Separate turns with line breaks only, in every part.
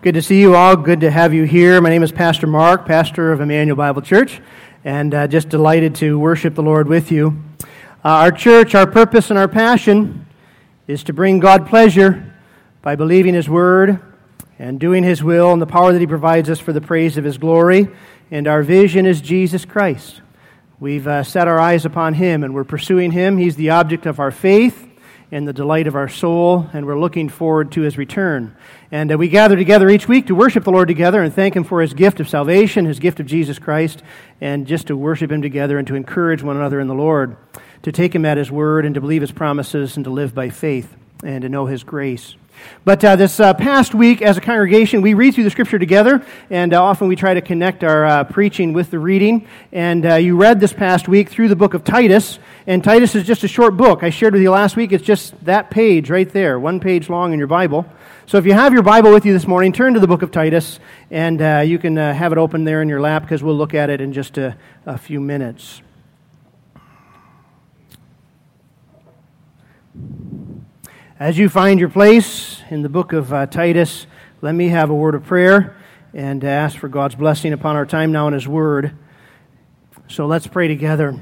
Good to see you all. Good to have you here. My name is Pastor Mark, pastor of Emmanuel Bible Church, and just delighted to worship the Lord with you. Our church, our purpose, and our passion is to bring God pleasure by believing His Word and doing His will and the power that He provides us for the praise of His glory. And our vision is Jesus Christ. We've set our eyes upon Him, and we're pursuing Him. He's the object of our faith and the delight of our soul, and we're looking forward to His return. And we gather together each week to worship the Lord together and thank Him for His gift of salvation, His gift of Jesus Christ, and just to worship Him together and to encourage one another in the Lord, to take Him at His word and to believe His promises and to live by faith and to know His grace. But this past week, as a congregation, we read through the Scripture together, and often we try to connect our preaching with the reading. And you read this past week through the book of Titus, and Titus is just a short book. I shared with you last week, it's just that page right there, one page long in your Bible. So if you have your Bible with you this morning, turn to the book of Titus, and you can have it open there in your lap, because we'll look at it in just a few minutes. As you find your place in the book of Titus, let me have a word of prayer and ask for God's blessing upon our time now in His Word. So let's pray together.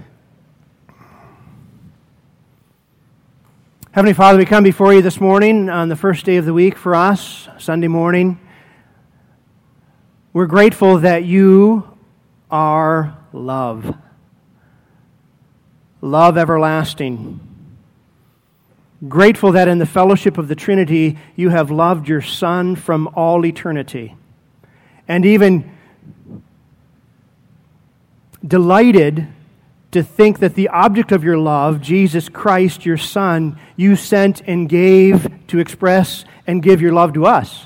Heavenly Father, we come before you this morning on the first day of the week for us, Sunday morning. We're grateful that you are love. Love everlasting. Grateful that in the fellowship of the Trinity, you have loved your Son from all eternity. And even delighted to think that the object of your love, Jesus Christ, your Son, you sent and gave to express and give your love to us.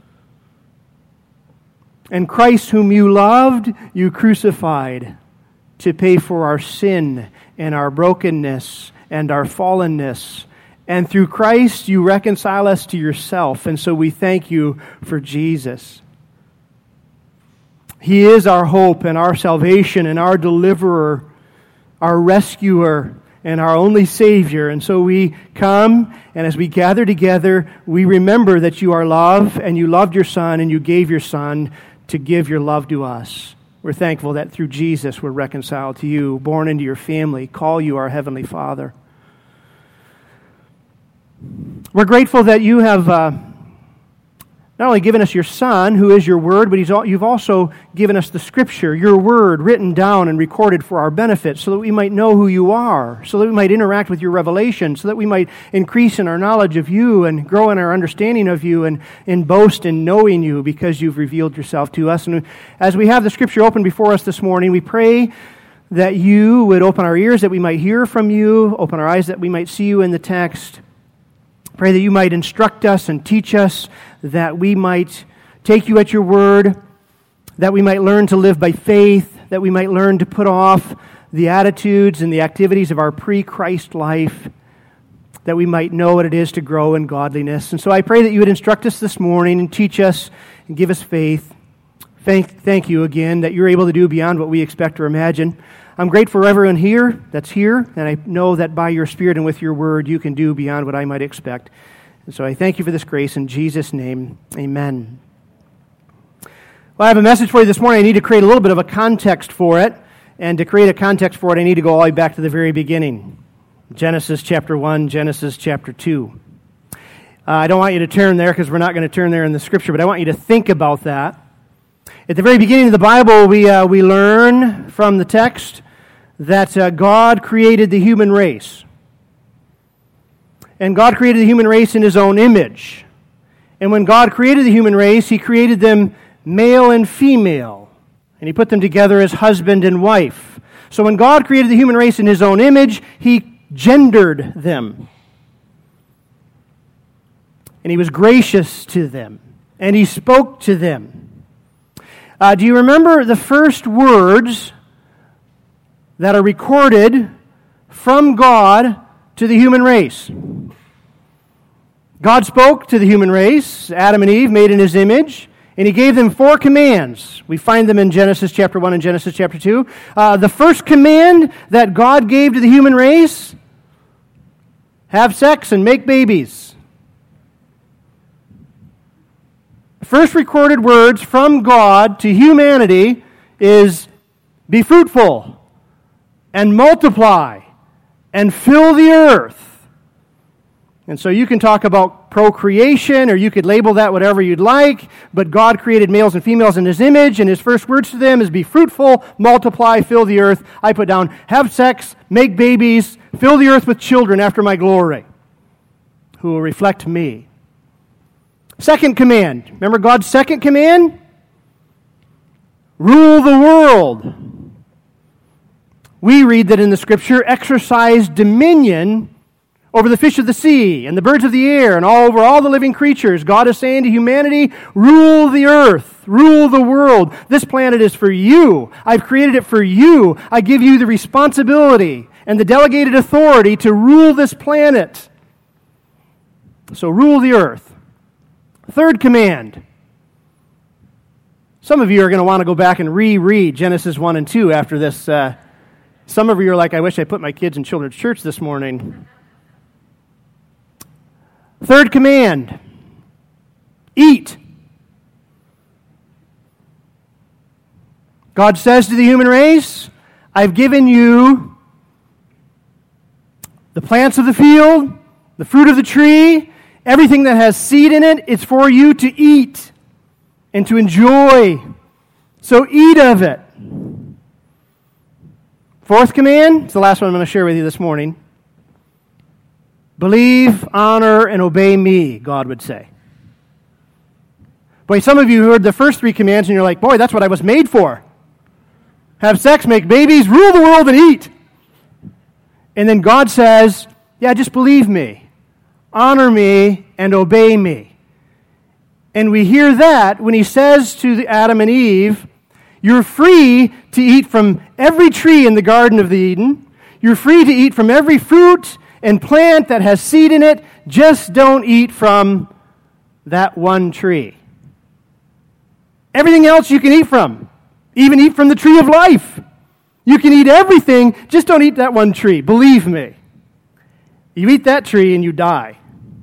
And Christ, whom you loved, you crucified to pay for our sin and our brokenness and our fallenness. And through Christ, you reconcile us to yourself. And so we thank you for Jesus. He is our hope and our salvation and our deliverer, our rescuer and our only Savior. And so we come, and as we gather together, we remember that you are love, and you loved your Son, and you gave your Son to give your love to us. We're thankful that through Jesus we're reconciled to you, born into your family, call you our Heavenly Father. We're grateful that you have not only given us your Son, who is your Word, but you've also given us the Scripture, your Word, written down and recorded for our benefit, so that we might know who you are, so that we might interact with your revelation, so that we might increase in our knowledge of you and grow in our understanding of you and boast in knowing you, because you've revealed yourself to us. And as we have the Scripture open before us this morning, we pray that you would open our ears that we might hear from you, open our eyes that we might see you in the text. Pray that you might instruct us and teach us, that we might take you at your word, that we might learn to live by faith, that we might learn to put off the attitudes and the activities of our pre-Christ life, that we might know what it is to grow in godliness. And so I pray that you would instruct us this morning and teach us and give us faith. Thank you again that you're able to do beyond what we expect or imagine. I'm grateful for everyone here that's here, and I know that by your Spirit and with your word, you can do beyond what I might expect. And so I thank you for this grace in Jesus' name. Amen. Well, I have a message for you this morning. I need to create a little bit of a context for it. And to create a context for it, I need to go all the way back to the very beginning. Genesis chapter 1, Genesis chapter 2. I don't want you to turn there because we're not going to turn there in the Scripture, but I want you to think about that. At the very beginning of the Bible, we learn from the text that God created the human race. And God created the human race in His own image. And when God created the human race, He created them male and female. And He put them together as husband and wife. So when God created the human race in His own image, He gendered them. And He was gracious to them. And He spoke to them. Do you remember the first words that are recorded from God to the human race? God spoke to the human race, Adam and Eve, made in His image, and He gave them 4 commands. We find them in Genesis chapter 1 and Genesis chapter 2. The first command that God gave to the human race, have sex and make babies. The first recorded words from God to humanity is, be fruitful and multiply and fill the earth. And so you can talk about procreation, or you could label that whatever you'd like, but God created males and females in His image, and His first words to them is, be fruitful, multiply, fill the earth. I put down, have sex, make babies, fill the earth with children after my glory, who will reflect me. Second command. Remember God's second command? Rule the world. We read that in the Scripture, exercise dominion over the fish of the sea and the birds of the air and over all the living creatures. God is saying to humanity, rule the earth, rule the world. This planet is for you. I've created it for you. I give you the responsibility and the delegated authority to rule this planet. So rule the earth. Third command. Some of you are going to want to go back and reread Genesis 1 and 2 after this. Some of you are like, I wish I put my kids in children's church this morning. Third command. Eat. God says to the human race, I've given you the plants of the field, the fruit of the tree, everything that has seed in it, it's for you to eat and to enjoy. So eat of it. Fourth command, it's the last one I'm going to share with you this morning. Believe, honor, and obey me, God would say. Boy, some of you heard the first three commands and you're like, boy, that's what I was made for. Have sex, make babies, rule the world, and eat. And then God says, yeah, just believe me, honor me, and obey me. And we hear that when He says to Adam and Eve, you're free to eat from every tree in the Garden of Eden. You're free to eat from every fruit and plant that has seed in it. Just don't eat from that one tree. Everything else you can eat from. Even eat from the tree of life. You can eat everything, just don't eat that one tree. Believe me. You eat that tree and you die.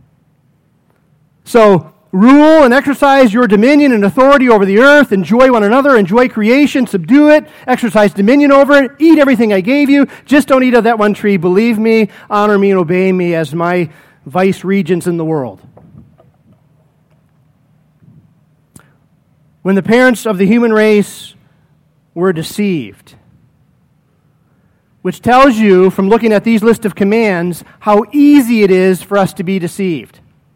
So, rule and exercise your dominion and authority over the earth. Enjoy one another. Enjoy creation. Subdue it. Exercise dominion over it. Eat everything I gave you. Just don't eat of that one tree. Believe me, honor me, and obey me as my vice regents in the world. When the parents of the human race were deceived, which tells you from looking at these list of commands how easy it is for us to be deceived.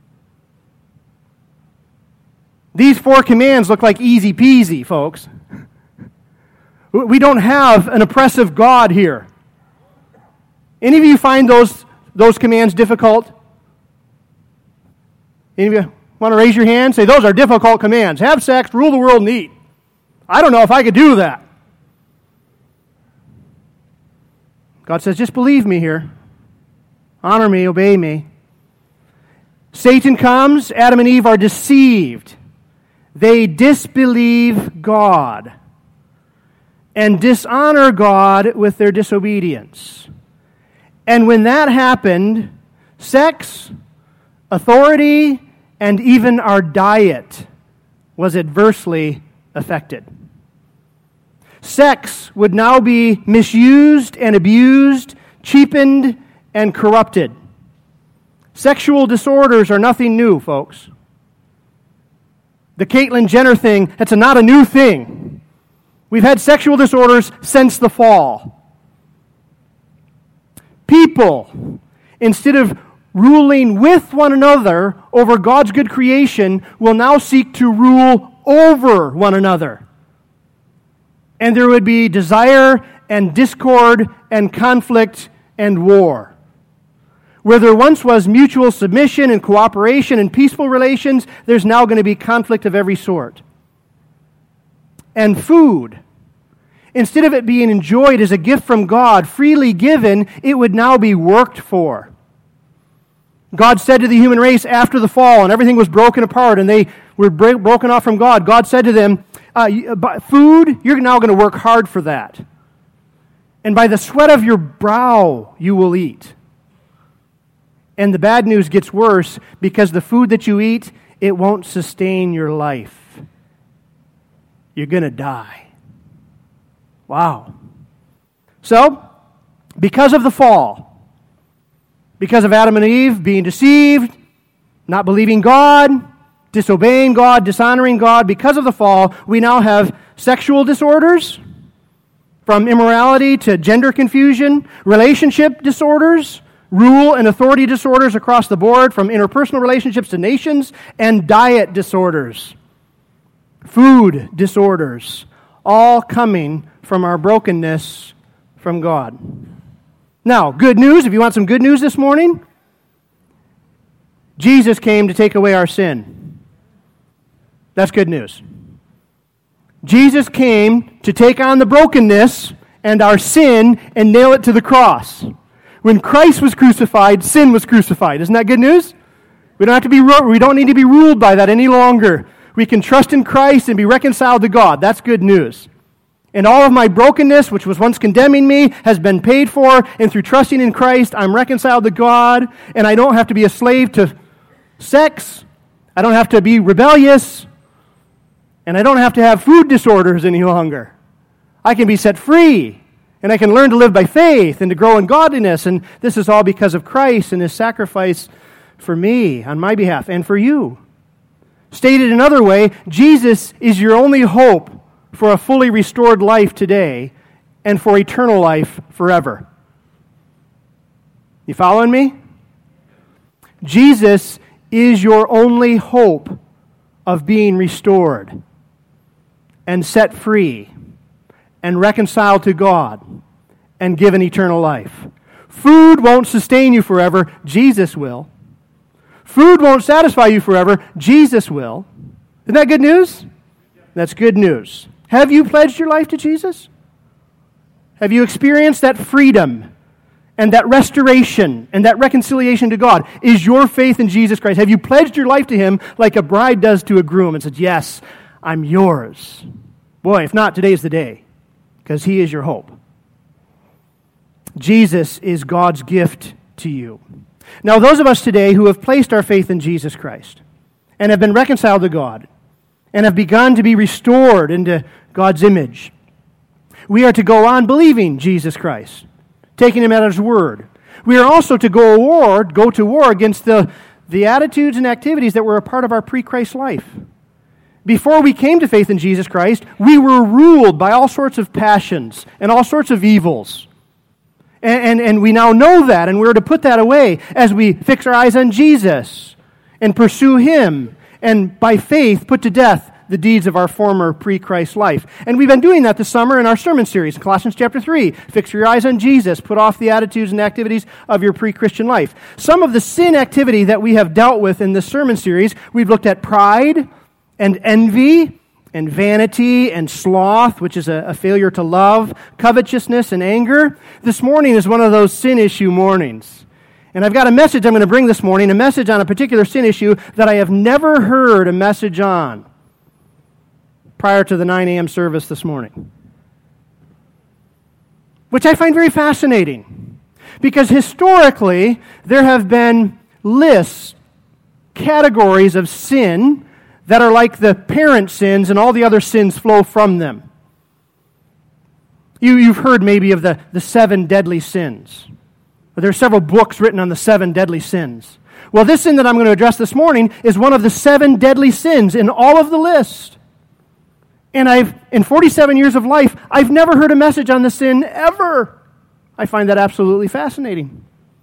These 4 commands look like easy peasy, folks. We don't have an oppressive God here. Any of you find those commands difficult? Any of you want to raise your hand? Say, those are difficult commands. Have sex, rule the world, and eat. I don't know if I could do that. God says, just believe me here. Honor me, obey me. Satan comes, Adam and Eve are deceived. They disbelieve God and dishonor God with their disobedience. And when that happened, sex, authority, and even our diet was adversely affected. Sex would now be misused and abused, cheapened and corrupted. Sexual disorders are nothing new, folks. The Caitlyn Jenner thing, that's not a new thing. We've had sexual disorders since the fall. People, instead of ruling with one another over God's good creation, will now seek to rule over one another. And there would be desire and discord and conflict and war. Where there once was mutual submission and cooperation and peaceful relations, there's now going to be conflict of every sort. And food, instead of it being enjoyed as a gift from God, freely given, it would now be worked for. God said to the human race after the fall, and everything was broken apart, and they were broken off from God, God said to them, food, you're now going to work hard for that. And by the sweat of your brow you will eat. And the bad news gets worse because the food that you eat it won't sustain your life. You're going to die. Wow. So, because of the fall, because of Adam and Eve being deceived, not believing God, disobeying God, dishonoring God, because of the fall, we now have sexual disorders, from immorality to gender confusion, relationship disorders, rule and authority disorders across the board, from interpersonal relationships to nations, and diet disorders, food disorders, all coming from our brokenness from God. Now, good news, if you want some good news this morning, Jesus came to take away our sin. That's good news. Jesus came to take on the brokenness and our sin and nail it to the cross. When Christ was crucified, sin was crucified. Isn't that good news? We don't need to be ruled by that any longer. We can trust in Christ and be reconciled to God. That's good news. And all of my brokenness, which was once condemning me, has been paid for, and through trusting in Christ, I'm reconciled to God, and I don't have to be a slave to sex. I don't have to be rebellious. And I don't have to have food disorders any longer. I can be set free, and I can learn to live by faith and to grow in godliness, and this is all because of Christ and His sacrifice for me, on my behalf, and for you. Stated another way, Jesus is your only hope for a fully restored life today and for eternal life forever. You following me? Jesus is your only hope of being restored and set free and reconciled to God and given eternal life. Food won't sustain you forever. Jesus will. Food won't satisfy you forever. Jesus will. Isn't that good news? That's good news. Have you pledged your life to Jesus? Have you experienced that freedom and that restoration and that reconciliation to God? Is your faith in Jesus Christ? Have you pledged your life to Him like a bride does to a groom and said, yes, I'm yours? Boy, if not, today's the day, because He is your hope. Jesus is God's gift to you. Now, those of us today who have placed our faith in Jesus Christ and have been reconciled to God and have begun to be restored into God's image, we are to go on believing Jesus Christ, taking Him at His word. We are also to go to war against the attitudes and activities that were a part of our pre-Christ life. Before we came to faith in Jesus Christ, we were ruled by all sorts of passions and all sorts of evils. And we now know that, and we're to put that away as we fix our eyes on Jesus and pursue Him, and by faith put to death the deeds of our former pre-Christ life. And we've been doing that this summer in our sermon series, Colossians chapter 3. Fix your eyes on Jesus. Put off the attitudes and activities of your pre-Christian life. Some of the sin activity that we have dealt with in this sermon series, we've looked at pride and envy and vanity and sloth, which is a failure to love, covetousness and anger. This morning is one of those sin issue mornings. And I've got a message I'm going to bring this morning, a message on a particular sin issue that I have never heard a message on prior to the 9 a.m. service this morning, which I find very fascinating, because historically there have been lists, categories of sin that are like the parent sins, and all the other sins flow from them. You've heard maybe of the 7 deadly sins. There are several books written on the 7 deadly sins. Well, this sin that I'm going to address this morning is one of the 7 deadly sins in all of the list. And in 47 years of life, I've never heard a message on the sin ever. I find that absolutely fascinating.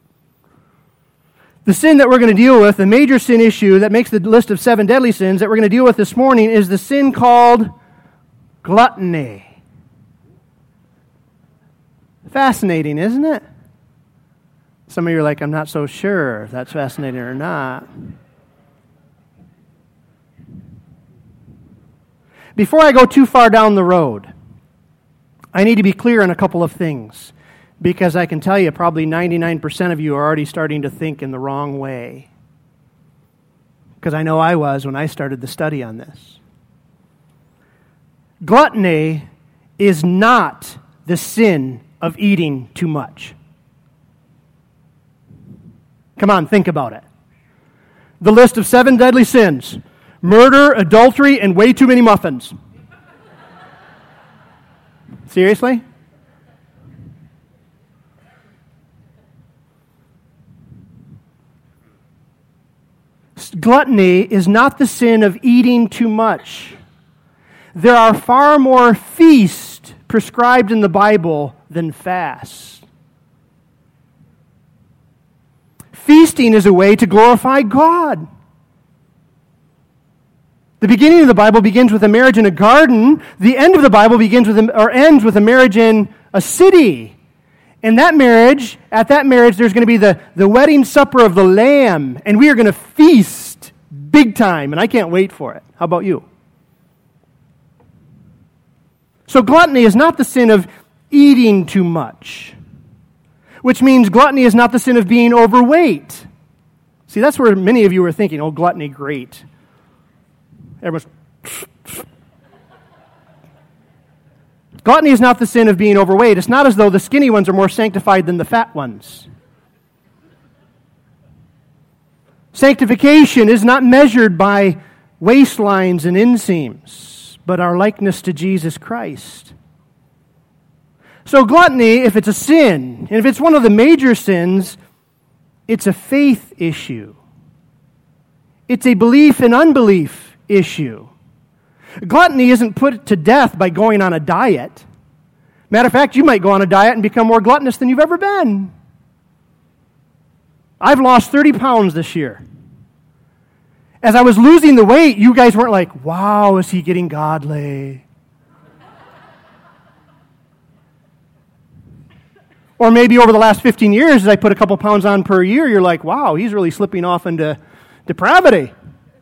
The sin that we're going to deal with, the major sin issue that makes the list of 7 deadly sins that we're going to deal with this morning, is the sin called gluttony. Fascinating, isn't it? Some of you are like, I'm not so sure if that's fascinating or not. Before I go too far down the road, I need to be clear on a couple of things, because I can tell you probably 99% of you are already starting to think in the wrong way. Because I know I was when I started the study on this. Gluttony is not the sin of eating too much. Come on, think about it. the list of 7 deadly sins: murder, adultery, and way too many muffins. Seriously? Gluttony is not the sin of eating too much. There are far more feasts prescribed in the Bible than fasts. Feasting is a way to glorify God. The beginning of the Bible begins with a marriage in a garden. The end of the Bible ends with a marriage in a city. And at that marriage, there's going to be the wedding supper of the Lamb, and we are going to feast big time, and I can't wait for it. How about you? So gluttony is not the sin of eating too much, which means gluttony is not the sin of being overweight. See, that's where many of you are thinking, oh, gluttony, great. Everyone's... Gluttony is not the sin of being overweight. It's not as though the skinny ones are more sanctified than the fat ones. Sanctification is not measured by waistlines and inseams, but our likeness to Jesus Christ. So gluttony, if it's a sin, and if it's one of the major sins, it's a faith issue. It's a belief and unbelief issue. Gluttony isn't put to death by going on a diet. Matter of fact, you might go on a diet and become more gluttonous than you've ever been. I've lost 30 pounds this year. As I was losing the weight, you guys weren't like, wow, is he getting godly? Or maybe over the last 15 years, as I put a couple pounds on per year, you're like, wow, he's really slipping off into depravity.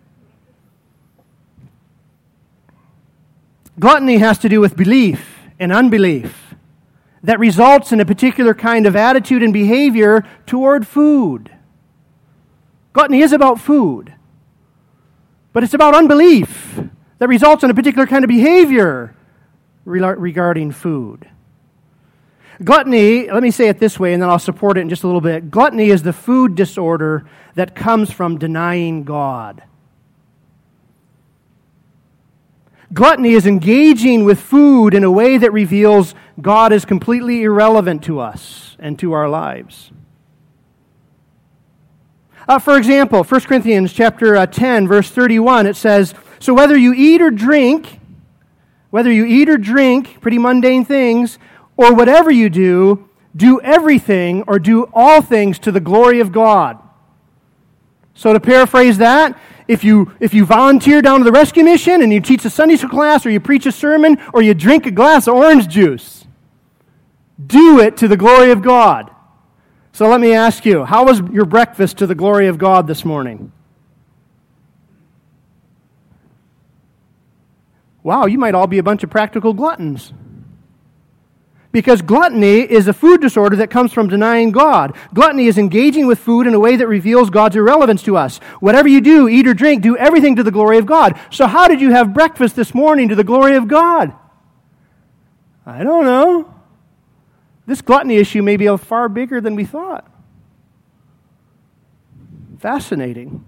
Gluttony has to do with belief and unbelief that results in a particular kind of attitude and behavior toward food. Gluttony is about food, but it's about unbelief that results in a particular kind of behavior regarding food. Gluttony, let me say it this way and then I'll support it in just a little bit. Gluttony is the food disorder that comes from denying God. Gluttony is engaging with food in a way that reveals God is completely irrelevant to us and to our lives. For example, 1 Corinthians chapter 10, verse 31, it says, so whether you eat or drink, pretty mundane things, or whatever you do everything or do all things to the glory of God. So to paraphrase that, if you volunteer down to the rescue mission and you teach a Sunday school class or you preach a sermon or you drink a glass of orange juice, do it to the glory of God. So let me ask you, how was your breakfast to the glory of God this morning? Wow, you might all be a bunch of practical gluttons. Because gluttony is a food disorder that comes from denying God. Gluttony is engaging with food in a way that reveals God's irrelevance to us. Whatever you do, eat or drink, do everything to the glory of God. So how did you have breakfast this morning to the glory of God? I don't know. This gluttony issue may be far bigger than we thought. Fascinating.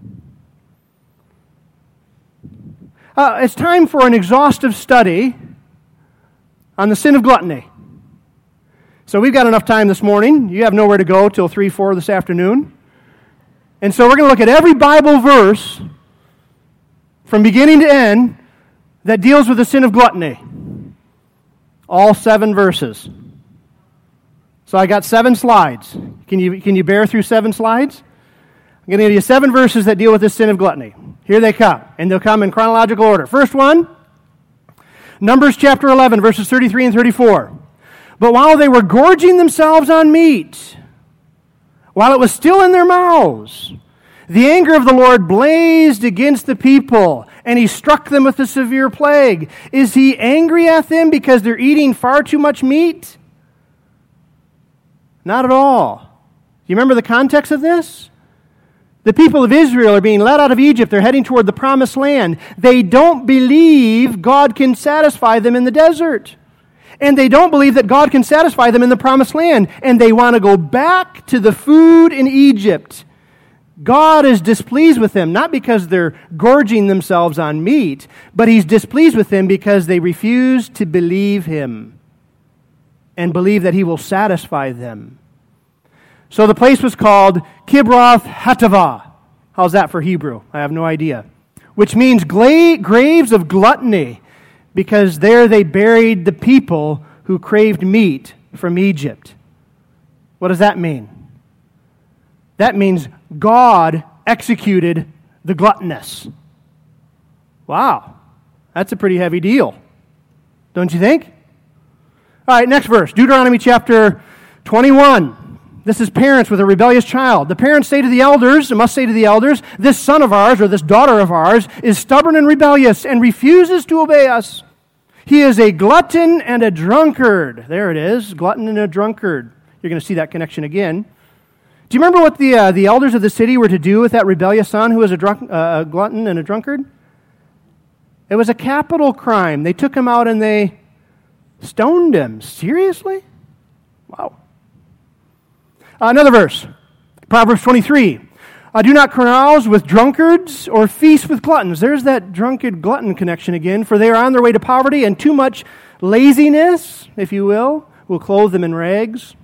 It's time for an exhaustive study on the sin of gluttony. So we've got enough time this morning. You have nowhere to go till 3, 4 this afternoon. And so we're going to look at every Bible verse from beginning to end that deals with the sin of gluttony. All 7 verses. So I got 7 slides. Can you bear through 7 slides? I'm going to give you 7 verses that deal with the sin of gluttony. Here they come, and they'll come in chronological order. First one, Numbers chapter 11, verses 33 and 34. But while they were gorging themselves on meat, while it was still in their mouths, the anger of the Lord blazed against the people, and he struck them with a severe plague. Is he angry at them because they're eating far too much meat? Not at all. Do you remember the context of this? The people of Israel are being led out of Egypt. They're heading toward the promised land. They don't believe God can satisfy them in the desert. And they don't believe that God can satisfy them in the promised land. And they want to go back to the food in Egypt. God is displeased with them, not because they're gorging themselves on meat, but He's displeased with them because they refuse to believe Him and believe that He will satisfy them. So the place was called Kibroth Hattaavah. How's that for Hebrew? I have no idea. Which means graves of gluttony, because there they buried the people who craved meat from Egypt. What does that mean? That means God executed the gluttonous. Wow, that's a pretty heavy deal, don't you think? All right, next verse, Deuteronomy chapter 21. This is parents with a rebellious child. The parents say to the elders, must say to the elders, this son of ours or this daughter of ours is stubborn and rebellious and refuses to obey us. He is a glutton and a drunkard. There it is, glutton and a drunkard. You're going to see that connection again. Do you remember what the elders of the city were to do with that rebellious son who was a glutton and a drunkard? It was a capital crime. They took him out and they stoned him. Seriously? Wow. Another verse, Proverbs 23. Do not carouse with drunkards or feast with gluttons. There's that drunkard-glutton connection again, for they are on their way to poverty, and too much laziness, if you will clothe them in rags.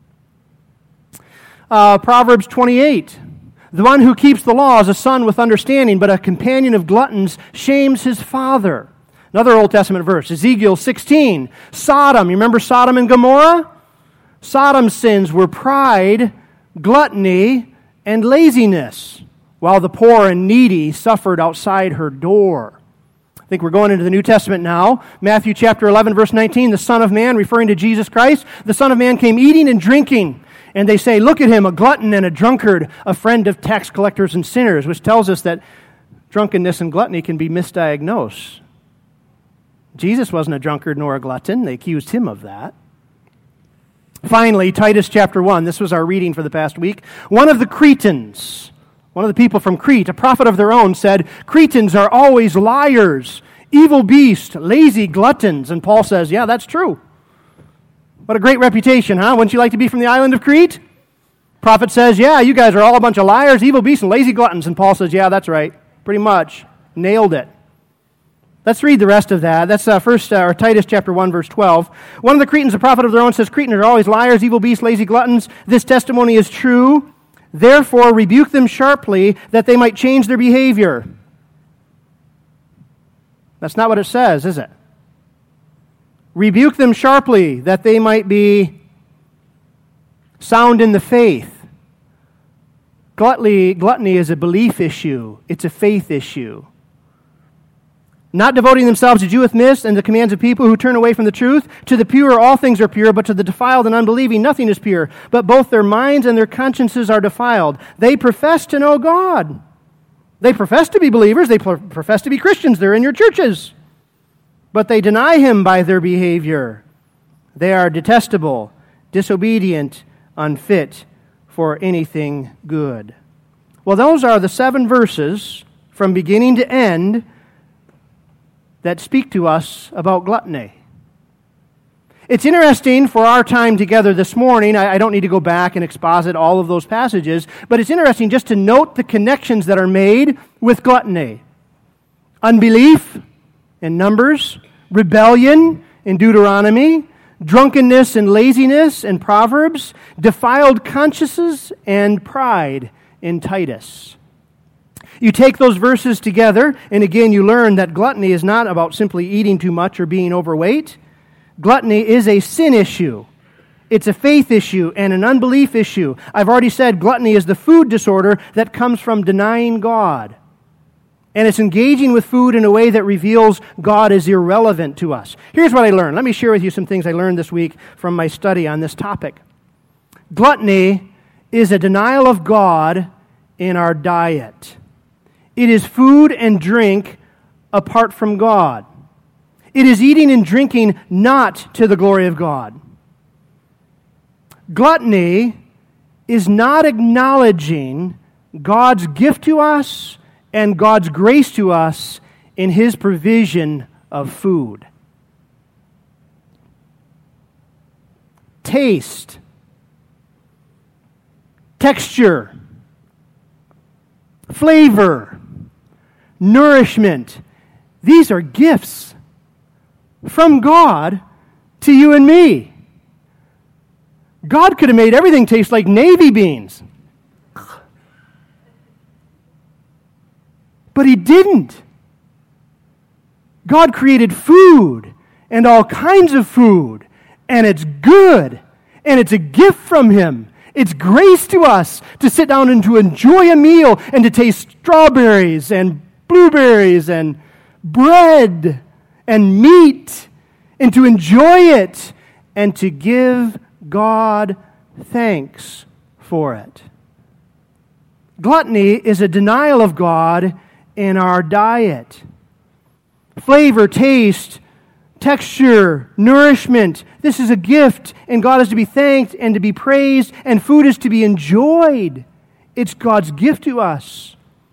Proverbs 28. The one who keeps the law is a son with understanding, but a companion of gluttons shames his father. Another Old Testament verse, Ezekiel 16. Sodom, you remember Sodom and Gomorrah? Sodom's sins were pride, gluttony, and laziness, while the poor and needy suffered outside her door. I think we're going into the New Testament now. Matthew chapter 11, verse 19, the Son of Man, referring to Jesus Christ, the Son of Man came eating and drinking. And they say, look at him, a glutton and a drunkard, a friend of tax collectors and sinners, which tells us that drunkenness and gluttony can be misdiagnosed. Jesus wasn't a drunkard nor a glutton. They accused him of that. Finally, Titus chapter 1, this was our reading for the past week. One of the Cretans, one of the people from Crete, a prophet of their own, said, Cretans are always liars, evil beasts, lazy gluttons. And Paul says, yeah, that's true. What a great reputation, huh? Wouldn't you like to be from the island of Crete? Prophet says, yeah, you guys are all a bunch of liars, evil beasts, and lazy gluttons. And Paul says, yeah, that's right. Pretty much. Nailed it. Let's read the rest of that. That's Titus chapter 1, verse 12. One of the Cretans, a prophet of their own, says, Cretans are always liars, evil beasts, lazy gluttons. This testimony is true. Therefore, rebuke them sharply, that they might change their behavior. That's not what it says, is it? Rebuke them sharply, that they might be sound in the faith. Gluttony is a belief issue. It's a faith issue. Not devoting themselves to Jewish myths and the commands of people who turn away from the truth. To the pure all things are pure, but to the defiled and unbelieving nothing is pure. But both their minds and their consciences are defiled. They profess to know God. They profess to be believers. They profess to be Christians. They're in your churches. But they deny Him by their behavior. They are detestable, disobedient, unfit for anything good. Well, those are the 7 verses from beginning to end that speak to us about gluttony. It's interesting for our time together this morning. I don't need to go back and exposit all of those passages, but it's interesting just to note the connections that are made with gluttony. Unbelief in Numbers, rebellion in Deuteronomy, drunkenness and laziness in Proverbs, defiled consciences and pride in Titus. You take those verses together, and again you learn that gluttony is not about simply eating too much or being overweight. Gluttony is a sin issue. It's a faith issue and an unbelief issue. I've already said gluttony is the food disorder that comes from denying God. And it's engaging with food in a way that reveals God is irrelevant to us. Here's what I learned. Let me share with you some things I learned this week from my study on this topic. Gluttony is a denial of God in our diet. It is food and drink apart from God. It is eating and drinking not to the glory of God. Gluttony is not acknowledging God's gift to us and God's grace to us in His provision of food. Taste, texture, flavor, nourishment. These are gifts from God to you and me. God could have made everything taste like navy beans. But He didn't. God created food and all kinds of food, and it's good, and it's a gift from Him. It's grace to us to sit down and to enjoy a meal and to taste strawberries and blueberries and bread and meat and to enjoy it and to give God thanks for it. Gluttony is a denial of God in our diet. Flavor, taste, texture, nourishment. This is a gift, and God is to be thanked and to be praised, and food is to be enjoyed. It's God's gift to us.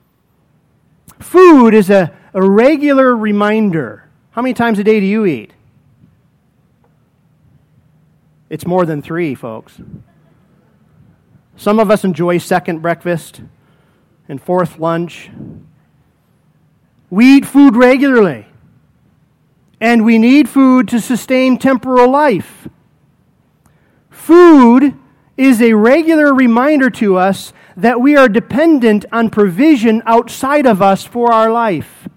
Food is a regular reminder. How many times a day do you eat? It's more than 3, folks. Some of us enjoy second breakfast and fourth lunch. We eat food regularly. And we need food to sustain temporal life. Food is a regular reminder to us that we are dependent on provision outside of us for our life.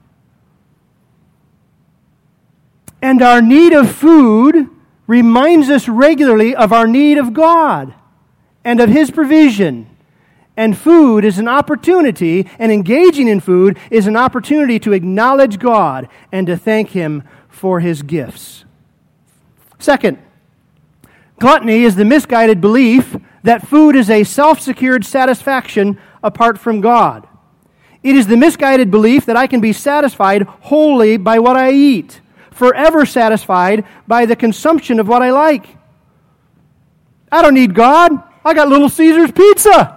And our need of food reminds us regularly of our need of God and of His provision. And food is an opportunity, and engaging in food is an opportunity to acknowledge God and to thank Him for His gifts. Second, gluttony is the misguided belief that food is a self-secured satisfaction apart from God. It is the misguided belief that I can be satisfied wholly by what I eat, forever satisfied by the consumption of what I like. I don't need God. I got Little Caesars pizza.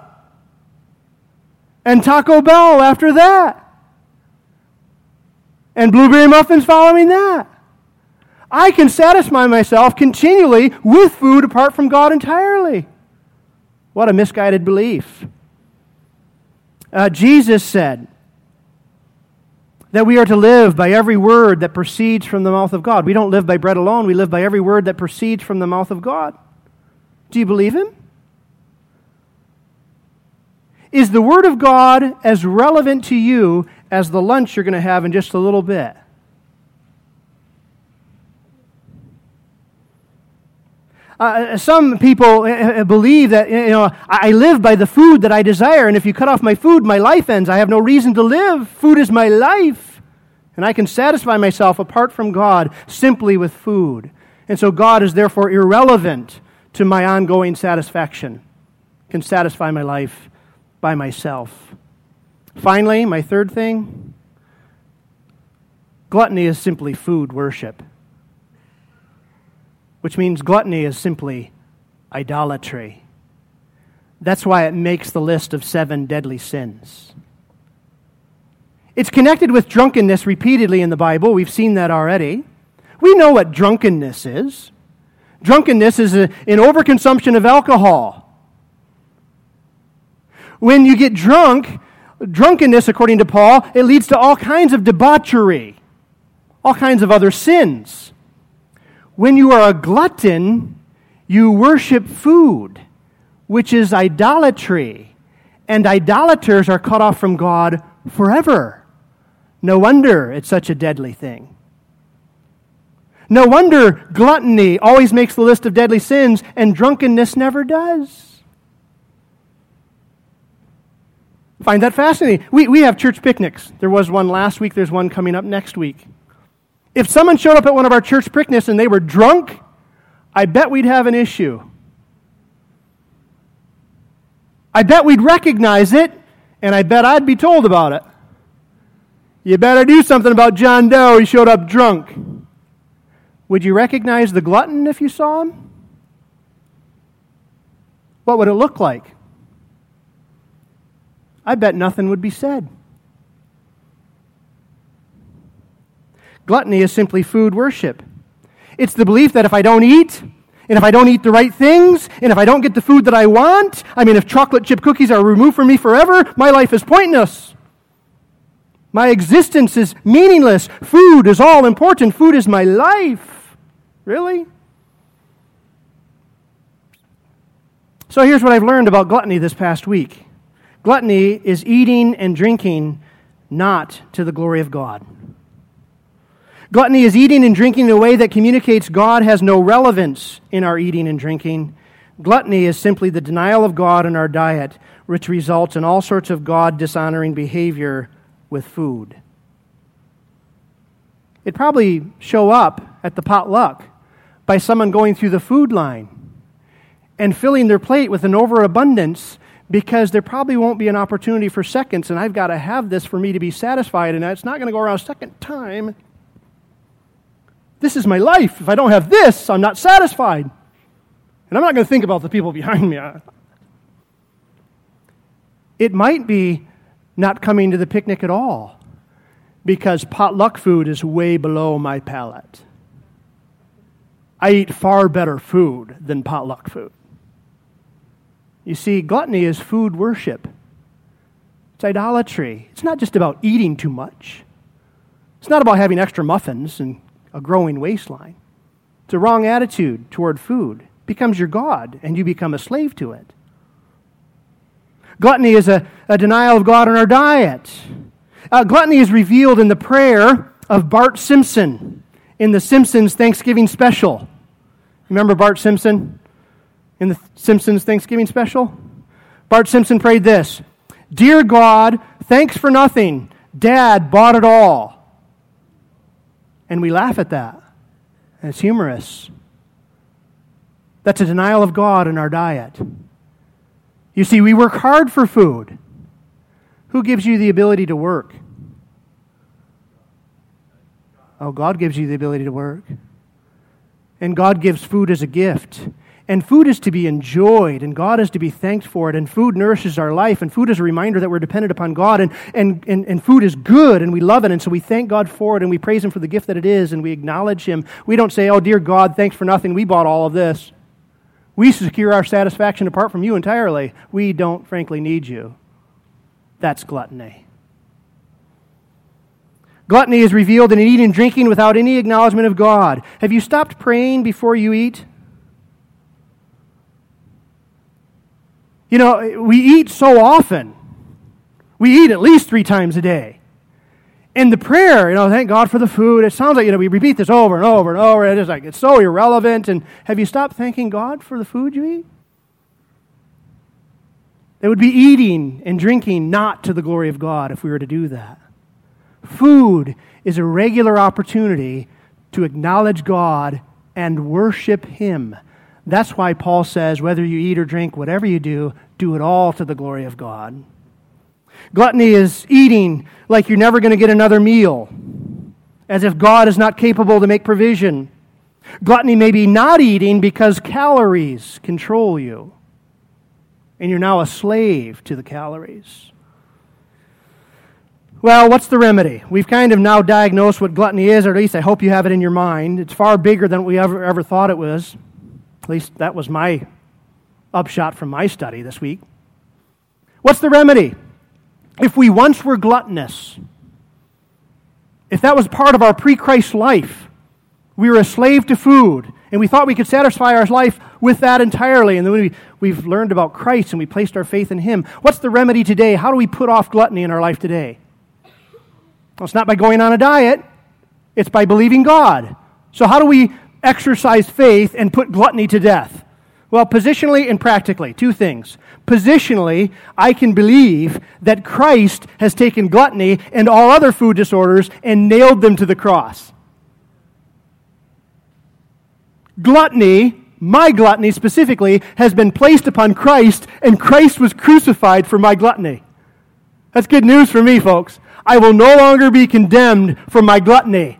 And Taco Bell after that. And blueberry muffins following that. I can satisfy myself continually with food apart from God entirely. What a misguided belief. Jesus said that we are to live by every word that proceeds from the mouth of God. We don't live by bread alone. We live by every word that proceeds from the mouth of God. Do you believe Him? Is the Word of God as relevant to you as the lunch you're going to have in just a little bit? Some people believe that, I live by the food that I desire, and if you cut off my food, my life ends. I have no reason to live. Food is my life. And I can satisfy myself apart from God simply with food. And so God is therefore irrelevant to my ongoing satisfaction. Can satisfy my life by myself. Finally, my third thing, gluttony is simply food worship, which means gluttony is simply idolatry. That's why it makes the list of 7 deadly sins. It's connected with drunkenness repeatedly in the Bible. We've seen that already. We know what drunkenness is. Drunkenness is an overconsumption of alcohol. When you get drunk, drunkenness, according to Paul, it leads to all kinds of debauchery, all kinds of other sins. When you are a glutton, you worship food, which is idolatry, and idolaters are cut off from God forever. No wonder it's such a deadly thing. No wonder gluttony always makes the list of deadly sins, and drunkenness never does. Find that fascinating. We have church picnics. There was one last week. There's one coming up next week. If someone showed up at one of our church picnics and they were drunk, I bet we'd have an issue. I bet we'd recognize it, and I bet I'd be told about it. You better do something about John Doe. He showed up drunk. Would you recognize the glutton if you saw him? What would it look like? I bet nothing would be said. Gluttony is simply food worship. It's the belief that if I don't eat, and if I don't eat the right things, and if I don't get the food that I want, if chocolate chip cookies are removed from me forever, my life is pointless. My existence is meaningless. Food is all important. Food is my life. Really? So here's what I've learned about gluttony this past week. Gluttony is eating and drinking not to the glory of God. Gluttony is eating and drinking in a way that communicates God has no relevance in our eating and drinking. Gluttony is simply the denial of God in our diet, which results in all sorts of God-dishonoring behavior with food. It'd probably show up at the potluck by someone going through the food line and filling their plate with an overabundance because there probably won't be an opportunity for seconds, and I've got to have this for me to be satisfied, and it's not going to go around a second time. This is my life. If I don't have this, I'm not satisfied. And I'm not going to think about the people behind me. It might be not coming to the picnic at all because potluck food is way below my palate. I eat far better food than potluck food. You see, gluttony is food worship. It's idolatry. It's not just about eating too much. It's not about having extra muffins and a growing waistline. It's a wrong attitude toward food. It becomes your God, and you become a slave to it. Gluttony is a denial of God in our diet. Gluttony is revealed in the prayer of Bart Simpson in the Simpsons Thanksgiving special. Remember Bart Simpson in the Simpsons Thanksgiving special? Bart Simpson prayed this: "Dear God, thanks for nothing. Dad bought it all." And we laugh at that. And it's humorous. That's a denial of God in our diet. You see, we work hard for food. Who gives you the ability to work? Oh, God gives you the ability to work. And God gives food as a gift. And food is to be enjoyed, and God is to be thanked for it. And food nourishes our life, and food is a reminder that we're dependent upon God. And food is good, and we love it, and so we thank God for it, and we praise Him for the gift that it is, and we acknowledge Him. We don't say, "Oh, dear God, thanks for nothing. We bought all of this. We secure our satisfaction apart from you entirely. We don't, frankly, need you." That's gluttony. Gluttony is revealed in eating and drinking without any acknowledgement of God. Have you stopped praying before you eat? You know, we eat so often. We eat at least 3 times a day. And the prayer, thank God for the food, it sounds like, we repeat this over and over and over. And it's so irrelevant. And have you stopped thanking God for the food you eat? It would be eating and drinking not to the glory of God if we were to do that. Food is a regular opportunity to acknowledge God and worship Him. That's why Paul says, whether you eat or drink, whatever you do it all to the glory of God. Gluttony is eating like you're never going to get another meal, as if God is not capable to make provision. Gluttony may be not eating because calories control you, and you're now a slave to the calories. Well, what's the remedy? We've kind of now diagnosed what gluttony is, or at least I hope you have it in your mind. It's far bigger than we ever thought it was. At least that was my upshot from my study this week. What's the remedy? If we once were gluttonous, if that was part of our pre-Christ life, we were a slave to food, and we thought we could satisfy our life with that entirely, and then we've learned about Christ and we placed our faith in Him. What's the remedy today? How do we put off gluttony in our life today? Well, it's not by going on a diet. It's by believing God. So how do we exercise faith and put gluttony to death? Well, positionally and practically, 2 things. Positionally, I can believe that Christ has taken gluttony and all other food disorders and nailed them to the cross. Gluttony, my gluttony specifically, has been placed upon Christ, and Christ was crucified for my gluttony. That's good news for me, folks. I will no longer be condemned for my gluttony.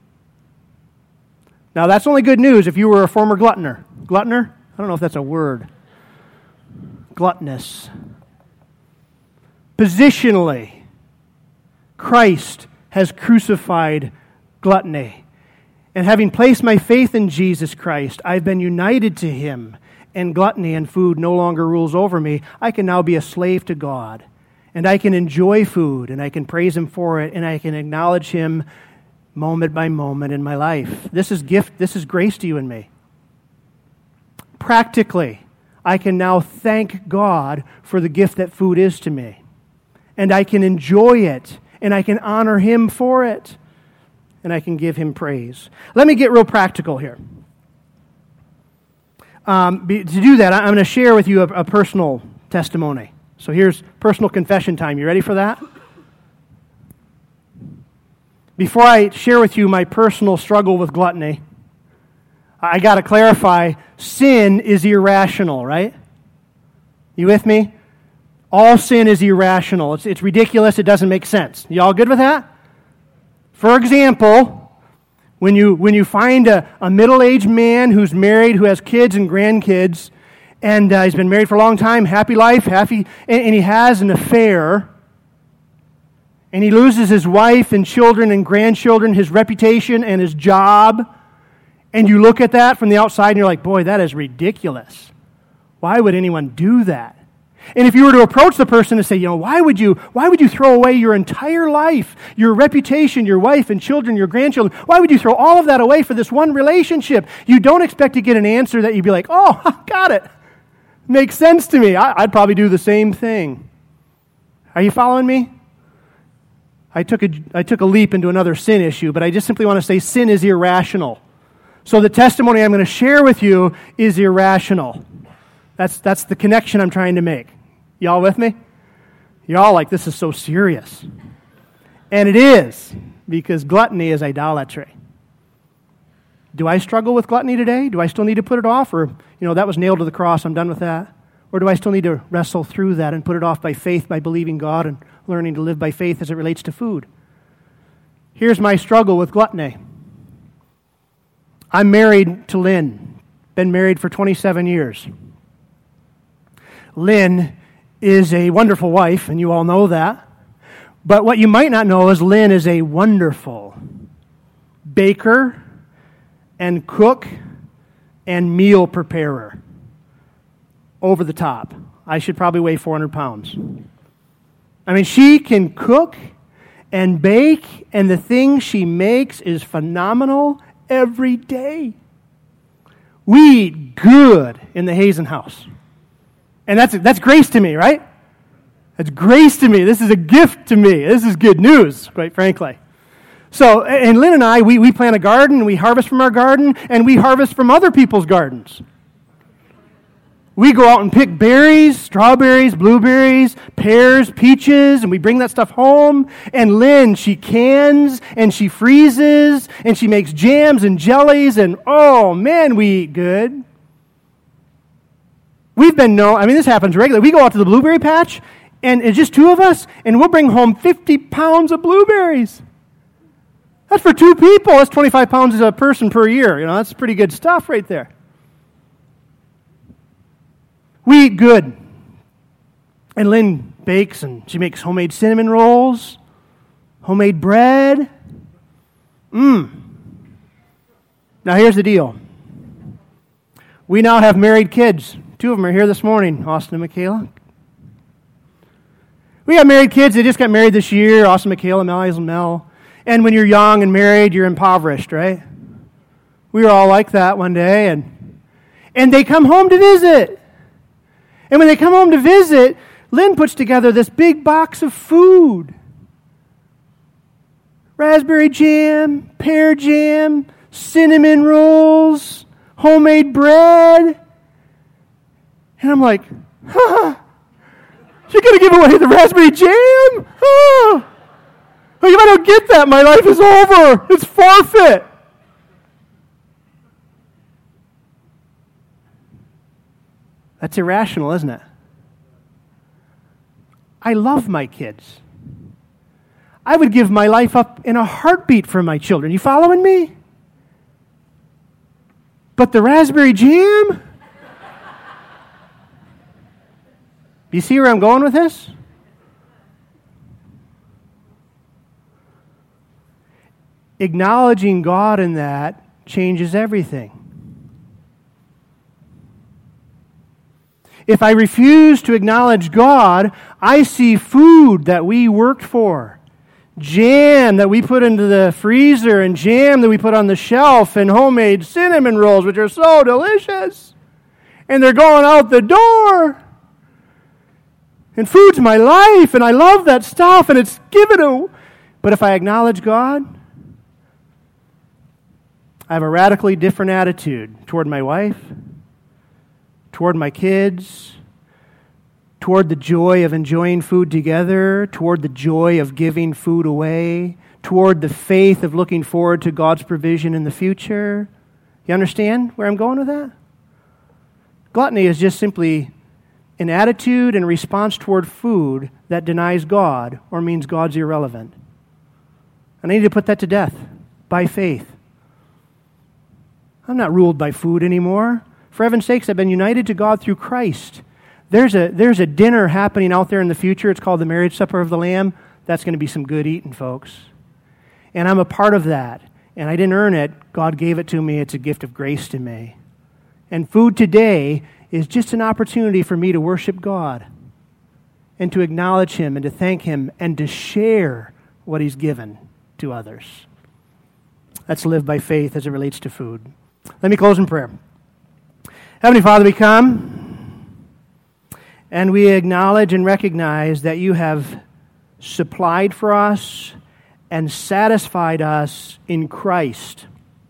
Now, that's only good news if you were a former gluttoner. Gluttoner? I don't know if that's a word. Gluttonous. Positionally, Christ has crucified gluttony. And having placed my faith in Jesus Christ, I've been united to Him, and gluttony and food no longer rules over me. I can now be a slave to God, and I can enjoy food, and I can praise Him for it, and I can acknowledge Him moment by moment in my life. This is grace to you and me. Practically, I can now thank God for the gift that food is to me, and I can enjoy it, and I can honor Him for it, and I can give Him praise. Let me get real practical here. To do that, I'm going to share with you a personal testimony. So here's personal confession time. You ready for that? Before I share with you my personal struggle with gluttony, I got to clarify, sin is irrational, right? You with me? All sin is irrational. It's ridiculous. It doesn't make sense. You all good with that? For example, when you find a middle-aged man who's married, who has kids and grandkids, and he's been married for a long time, happy life, and he has an affair, and he loses his wife and children and grandchildren, his reputation and his job, and you look at that from the outside and you're like, boy, that is ridiculous. Why would anyone do that? And if you were to approach the person and say, why would you throw away your entire life, your reputation, your wife and children, your grandchildren? Why would you throw all of that away for this one relationship? You don't expect to get an answer that you'd be like, oh, got it. Makes sense to me. I'd probably do the same thing. Are you following me? I took a leap into another sin issue, but I just simply want to say sin is irrational. So the testimony I'm going to share with you is irrational. That's the connection I'm trying to make. Y'all with me? Y'all like, this is so serious. And it is, because gluttony is idolatry. Do I struggle with gluttony today? Do I still need to put it off? Or, that was nailed to the cross, I'm done with that? Or do I still need to wrestle through that and put it off by faith, by believing God and learning to live by faith as it relates to food? Here's my struggle with gluttony. I'm married to Lynn. Been married for 27 years. Lynn is a wonderful wife, and you all know that. But what you might not know is Lynn is a wonderful baker and cook and meal preparer. Over the top. I should probably weigh 400 pounds. I mean, she can cook and bake, and the thing she makes is phenomenal every day. We eat good in the Hazen house. And that's grace to me, right? That's grace to me. This is a gift to me. This is good news, quite frankly. So, and Lynn and I, we plant a garden, we harvest from our garden, and we harvest from other people's gardens. We go out and pick berries, strawberries, blueberries, pears, peaches, and we bring that stuff home. And Lynn, she cans, and she freezes, and she makes jams and jellies, and oh man, we eat good. This happens regularly. We go out to the blueberry patch, and it's just two of us, and we'll bring home 50 pounds of blueberries. That's for two people. That's 25 pounds a person per year. That's pretty good stuff right there. We eat good. And Lynn bakes, and she makes homemade cinnamon rolls, homemade bread. Now here's the deal. We now have married kids. Two of them are here this morning, Austin and Michaela. We got married kids. They just got married this year, Austin, Michaela, Mel. And when you're young and married, you're impoverished, right? We were all like that one day. And they come home to visit. And when they come home to visit, Lynn puts together this big box of food. Raspberry jam, pear jam, cinnamon rolls, homemade bread. And I'm like, you're going to give away the raspberry jam? Well, if I don't get that, my life is over. It's forfeit. That's irrational, isn't it? I love my kids. I would give my life up in a heartbeat for my children. You following me? But the raspberry jam? Do you see where I'm going with this? Acknowledging God in that changes everything. If I refuse to acknowledge God, I see food that we worked for, jam that we put into the freezer, and jam that we put on the shelf, and homemade cinnamon rolls, which are so delicious. And they're going out the door. And food's my life, and I love that stuff, and it's given to. But if I acknowledge God, I have a radically different attitude toward my wife, toward my kids, toward the joy of enjoying food together, toward the joy of giving food away, toward the faith of looking forward to God's provision in the future. You understand where I'm going with that? Gluttony is just simply an attitude and response toward food that denies God or means God's irrelevant. And I need to put that to death by faith. I'm not ruled by food anymore. For heaven's sakes, I've been united to God through Christ. There's a dinner happening out there in the future. It's called the Marriage Supper of the Lamb. That's going to be some good eating, folks. And I'm a part of that. And I didn't earn it. God gave it to me. It's a gift of grace to me. And food today is just an opportunity for me to worship God and to acknowledge Him and to thank Him and to share what He's given to others. Let's live by faith as it relates to food. Let me close in prayer. Heavenly Father, we come and we acknowledge and recognize that You have supplied for us and satisfied us in Christ.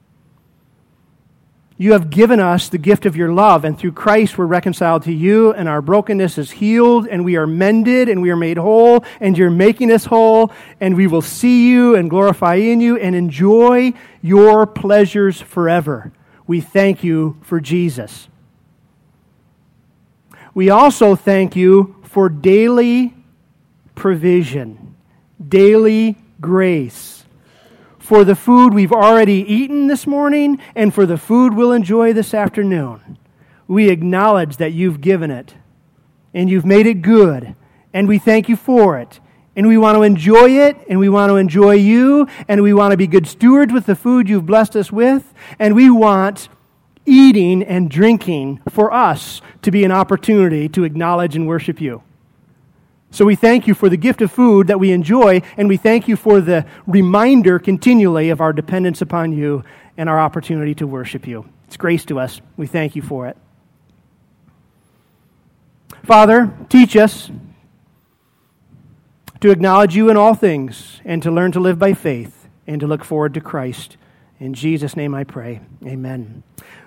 You have given us the gift of Your love, and through Christ we're reconciled to You, and our brokenness is healed, and we are mended, and we are made whole, and You're making us whole, and we will see You and glorify in You and enjoy Your pleasures forever. We thank You for Jesus. We also thank You for daily provision, daily grace, for the food we've already eaten this morning and for the food we'll enjoy this afternoon. We acknowledge that You've given it and You've made it good, and we thank You for it. And we want to enjoy it, and we want to enjoy You, and we want to be good stewards with the food You've blessed us with, and we want eating and drinking for us to be an opportunity to acknowledge and worship You. So we thank You for the gift of food that we enjoy, and we thank You for the reminder continually of our dependence upon You and our opportunity to worship You. It's grace to us. We thank You for it. Father, teach us to acknowledge You in all things and to learn to live by faith and to look forward to Christ. In Jesus' name I pray. Amen.